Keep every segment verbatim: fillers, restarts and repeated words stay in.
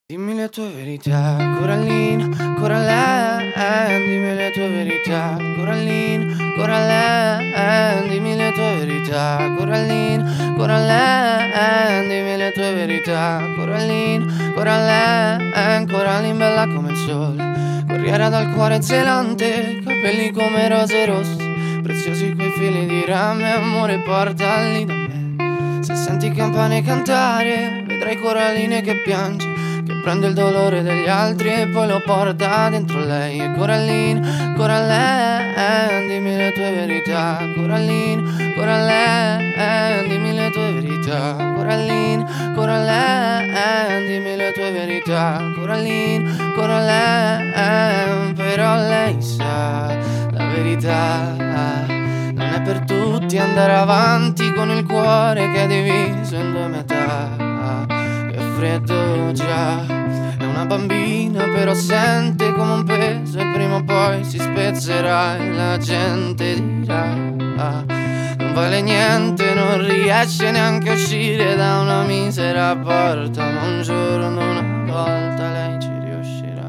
Dimmi le tue verità, Coraline, Coraline, dimmi le tue verità, Coraline, Coraline, dimmi le tue verità, Coraline, Coraline, dimmi le tue verità, Coraline, Coraline, Coraline bella come il sole, corriera dal cuore zelante, capelli come rose rosse, preziosi quei fili di rame, amore portali da me. Se senti campane cantare, vedrai Coraline che piange, che prende il dolore degli altri e poi lo porta dentro lei. E Coraline, Coraline, dimmi le tue verità, Coraline, Coraline, dimmi le tue verità, Coraline, Coraline, dimmi le tue verità, Coraline, Coraline. Però lei sa la verità, non è per tutti andare avanti con il cuore che è diviso in due metà. Che freddo già, è una bambina però sente come un peso e prima o poi si spezzerà e la gente dirà non vale niente, non riesce neanche a uscire da una misera porta, ma un giorno una volta lei ci riuscirà.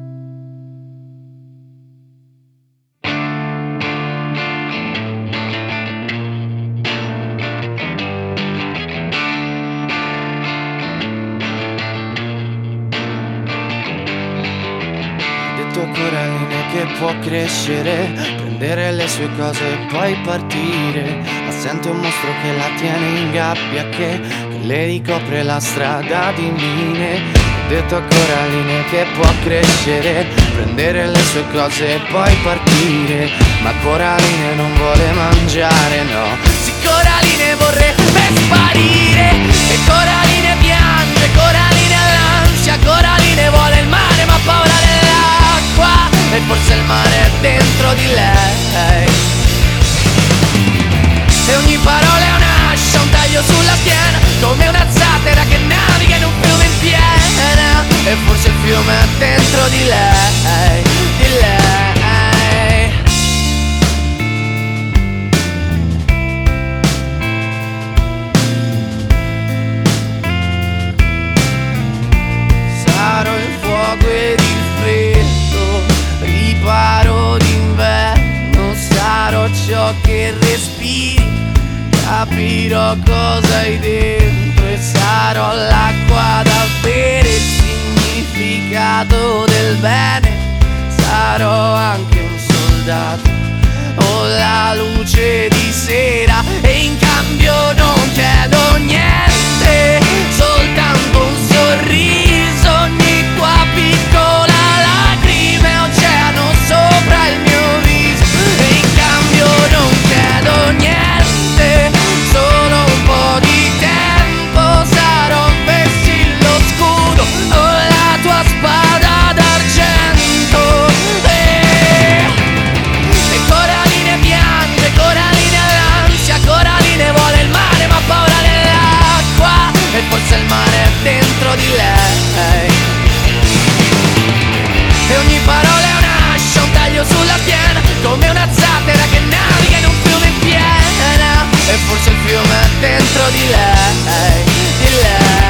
Coraline che può crescere, prendere le sue cose e poi partire, ma sente un mostro che la tiene in gabbia, che, che le ricopre la strada di mine. Ho detto a Coraline che può crescere, prendere le sue cose e poi partire, ma Coraline non vuole mangiare, no. Sì, Coraline vorrebbe sparire, e Coraline piange, Coraline ha l'ansia, Coraline vuole il mare ma ha paura dell'acqua, e forse il mare è dentro di lei. E ogni parola è un'ascia, un taglio sulla schiena, come una zattera che naviga in un fiume in piena, e forse il fiume è dentro di lei, di lei. Sarò il fuoco ed il freddo, riparo d'inverno, sarò ciò che respiri, capirò cosa hai dentro e sarò l'acqua da bere, il significato del bene, sarò anche un soldato o la luce di sera, e in cambio non chiedo niente, soltanto un sorriso, ogni tua piccola lacrima, oceano sopra il mio viso, e in cambio non chiedo niente, solo un po' di tempo, sarò un vessillo scudo o la tua spada d'argento. E, e Coraline piange, Coraline ha l'ansia, Coraline vuole il mare ma ha paura dell'acqua, e forse il mare è dentro di lei. E ogni parola è un'ascia, un taglio sulla schiena, come una zattera che naviga in un fiume in piena, e forse il fiume è dentro di lei, di lei.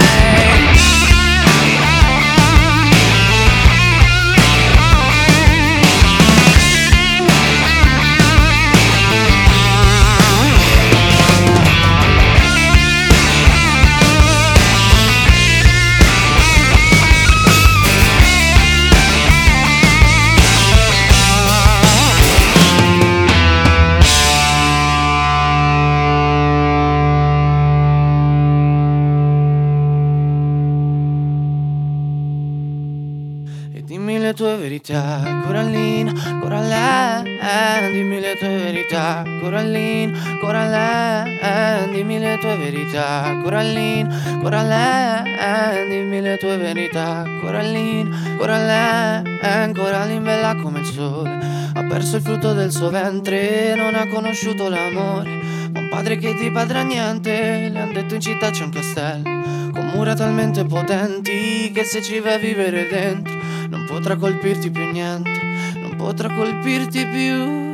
Dimmi le tue verità, Coraline, Coraline, dimmi le tue verità, Coraline, Coraline, dimmi le tue verità, Coraline, Coraline, dimmi le tue verità, Coraline, Coraline, Coraline bella come il sole, ha perso il frutto del suo ventre, non ha conosciuto l'amore, ma un padre che ti padrà niente, le han detto in città c'è un castello, con mura talmente potenti che se ci vai a vivere dentro non potrà colpirti più niente, non potrà colpirti più.